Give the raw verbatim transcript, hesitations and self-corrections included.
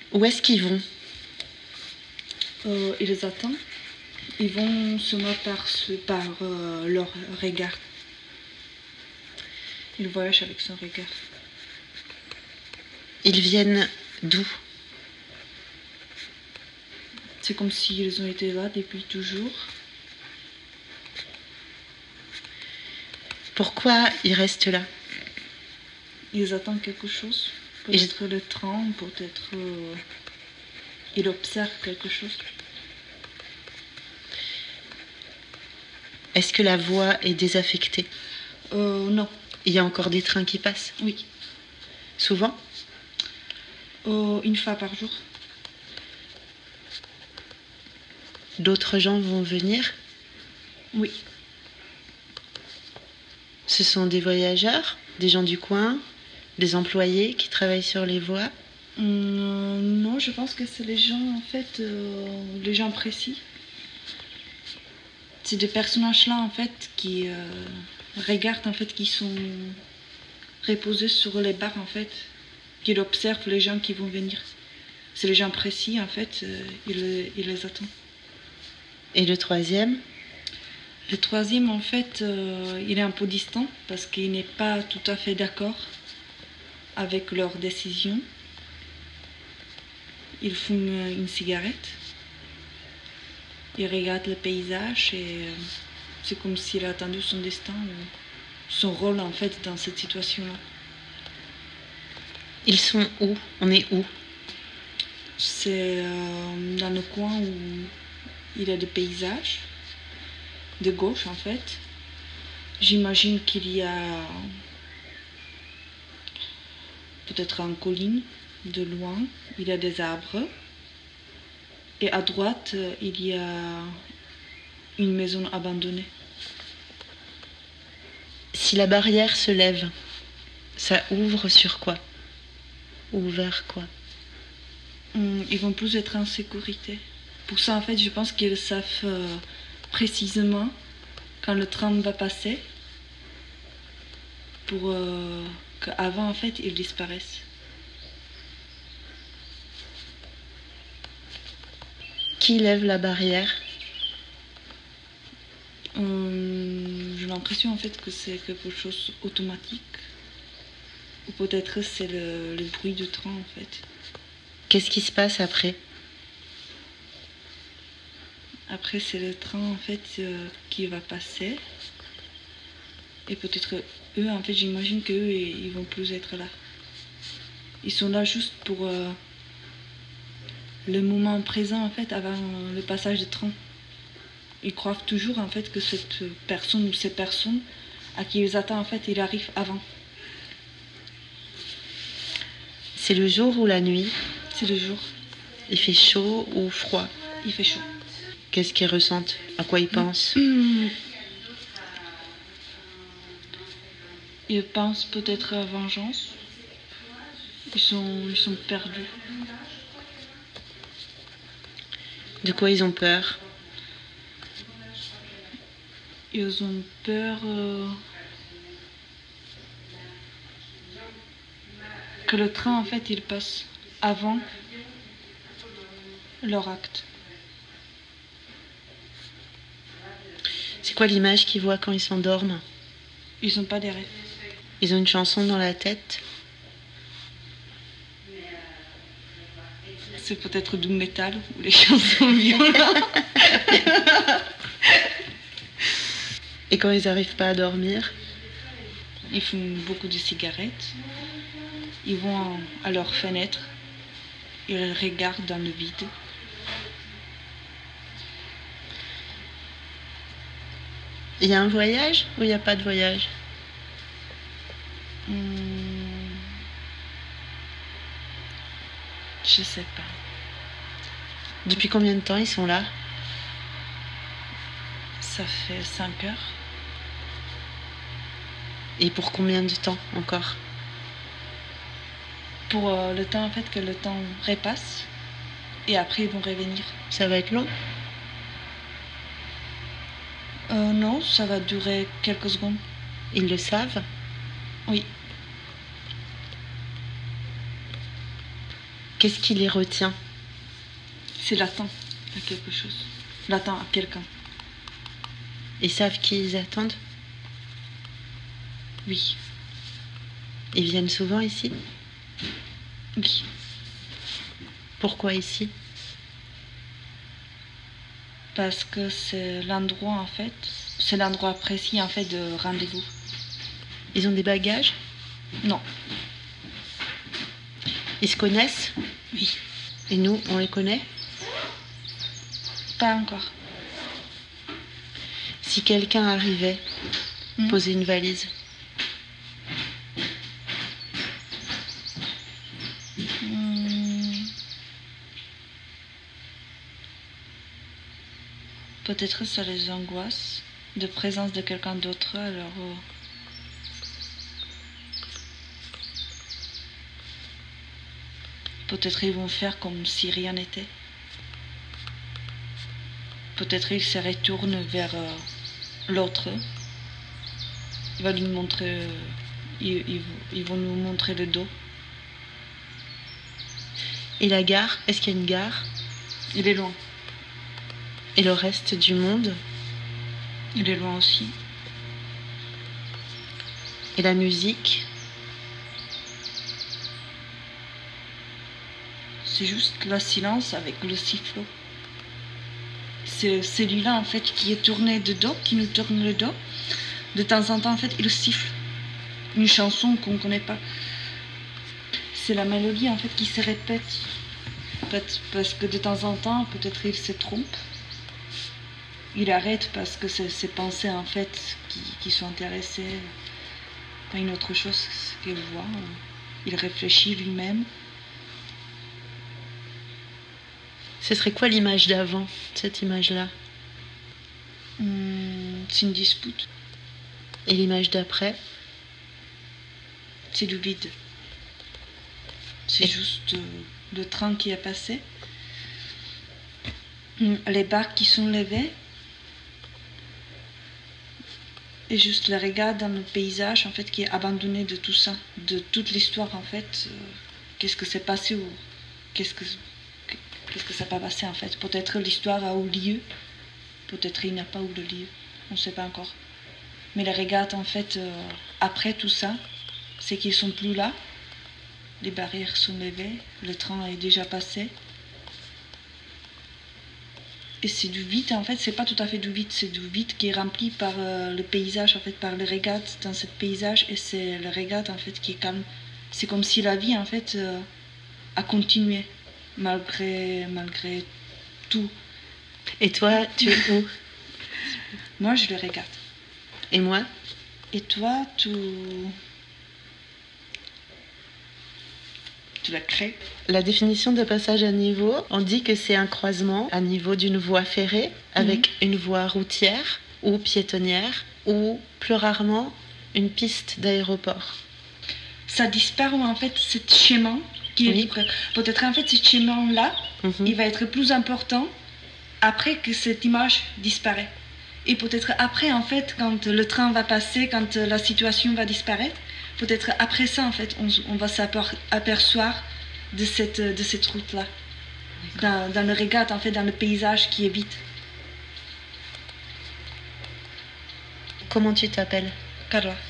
Où est-ce qu'ils vont? euh, Ils attendent. Ils vont seulement par, par euh, leur regard. Ils voyagent avec son regard. Ils viennent d'où? C'est comme s'ils ont été là depuis toujours. Pourquoi ils restent là? Ils attendent quelque chose. Peut-être le train, peut-être euh, ils observent quelque chose. Est-ce que la voie est désaffectée? euh, Non. Il y a encore des trains qui passent? Oui. Souvent? euh, Une fois par jour. D'autres gens vont venir? Oui. Ce sont des voyageurs, des gens du coin, des employés qui travaillent sur les voies? euh, Non, je pense que c'est les gens, en fait, euh, les gens précis. C'est des personnages-là, en fait, qui euh, regardent, en fait, qui sont reposés sur les barres, en fait, qui observent les gens qui vont venir. C'est les gens précis, en fait, euh, ils, ils les attendent. Et le troisième? Le troisième, en fait, euh, il est un peu distant parce qu'il n'est pas tout à fait d'accord avec leur décision. Il fume une cigarette. Il regarde le paysage et euh, c'est comme s'il a attendu son destin, euh, son rôle, en fait, dans cette situation-là. Ils sont où? On est où? C'est euh, dans le coin où il y a des paysages, de gauche, en fait. J'imagine qu'il y a peut-être une colline de loin, il y a des arbres. Et à droite, il y a une maison abandonnée. Si la barrière se lève, ça ouvre sur quoi? Ou vers quoi? Hum, ils vont plus être en sécurité. Pour ça, en fait, je pense qu'ils savent euh, précisément quand le train va passer pour euh, qu'avant, en fait, ils disparaissent. Qui lève la barrière? Hum, j'ai l'impression, en fait, que c'est quelque chose d'automatique. Ou peut-être c'est le, le bruit du train, en fait. Qu'est-ce qui se passe après? Après, c'est le train, en fait, euh, qui va passer. Et peut-être eux, en fait, j'imagine qu'eux, ils vont plus être là. Ils sont là juste pour euh, le moment présent, en fait, avant le passage du train. Ils croient toujours, en fait, que cette personne ou ces personnes à qui ils attendent, en fait, il arrive avant. C'est le jour ou la nuit? C'est le jour. Il fait chaud ou froid? Il fait chaud. Qu'est-ce qu'ils ressentent? À quoi ils pensent? Ils pensent peut-être à vengeance. Ils sont, ils sont perdus. De quoi ils ont peur? Ils ont peur euh, que le train, en fait, il passe avant leur acte. C'est quoi l'image qu'ils voient quand ils s'endorment? Ils n'ont pas des rêves. Ils ont une chanson dans la tête? C'est peut-être du métal ou les chansons violentes. Et quand ils n'arrivent pas à dormir? Ils fument beaucoup de cigarettes. Ils vont à leur fenêtre. Ils regardent dans le vide. Il y a un voyage ou il n'y a pas de voyage? Hum, je sais pas. Depuis combien de temps ils sont là? Ça fait cinq heures. Et pour combien de temps encore? Pour euh, le temps, en fait, que le temps repasse. Et après, ils vont revenir. Ça va être long? Euh, non, ça va durer quelques secondes. Ils le savent? Oui. Qu'est-ce qui les retient? C'est latent à quelque chose. Latent à quelqu'un. Ils savent qui ils attendent? Oui. Ils viennent souvent ici? Oui. Pourquoi ici? Parce que c'est l'endroit en fait, c'est l'endroit précis en fait de rendez-vous. Ils ont des bagages? Non. Ils se connaissent? Oui. Et nous, on les connaît? Pas encore. Si quelqu'un arrivait, Hmm. poser une valise, Hmm. Peut-être ça les angoisse de présence de quelqu'un d'autre, alors euh, peut-être ils vont faire comme si rien n'était. Peut-être ils se retournent vers euh, l'autre. Il va lui montrer, euh, ils, ils, ils vont nous montrer le dos. et la gare, est-ce qu'il y a une gare? Il est loin. Et le reste du monde? Il est loin aussi. Et la musique? C'est juste le silence avec le sifflet. C'est celui-là en fait qui est tourné de dos, qui nous tourne le dos. De temps en temps en fait il siffle une chanson qu'on ne connaît pas. C'est la mélodie en fait qui se répète. Parce que de temps en temps peut-être il se trompe. Il arrête parce que c'est ses pensées en fait qui, qui sont intéressées à une autre chose qu'il voit. Il réfléchit lui-même. Ce serait quoi l'image d'avant, cette image-là? Hum, c'est une dispute. Et l'image d'après? C'est du vide. C'est Et... juste euh, le train qui est passé. Hum, les barques qui sont levées. Et juste le regard dans le paysage en fait qui est abandonné de tout ça, de toute l'histoire en fait. Euh, qu'est-ce que s'est passé ou qu'est-ce que qu'est-ce que ça n'a pas passé en fait. Peut-être l'histoire a eu lieu, peut-être il n'y a pas eu de lieu, on ne sait pas encore. Mais le regard en fait euh, après tout ça, c'est qu'ils sont plus là. Les barrières sont levées, le train est déjà passé. Et c'est du vide, en fait, c'est pas tout à fait du vide, c'est du vide qui est rempli par euh, le paysage, en fait, par le regard dans ce paysage, et c'est le regard, en fait, qui est calme. C'est comme si la vie, en fait, euh, a continué, malgré, malgré tout. Et toi, tu es où? Moi, je le regarde. Et moi? Et toi, tu... Tu la crées. La définition de passage à niveau, on dit que c'est un croisement à niveau d'une voie ferrée avec mmh. une voie routière ou piétonnière ou plus rarement une piste d'aéroport. Ça disparaît en fait ce chemin qui oui. est peut-être en fait ce chemin là mmh. il va être plus important après que cette image disparaît. Et peut-être après en fait quand le train va passer, quand la situation va disparaître, peut-être après ça, en fait, on, on va s'apercevoir de cette, de cette route-là. Dans, dans le regard, en fait, dans le paysage qui est vide. Comment tu t'appelles? Carla.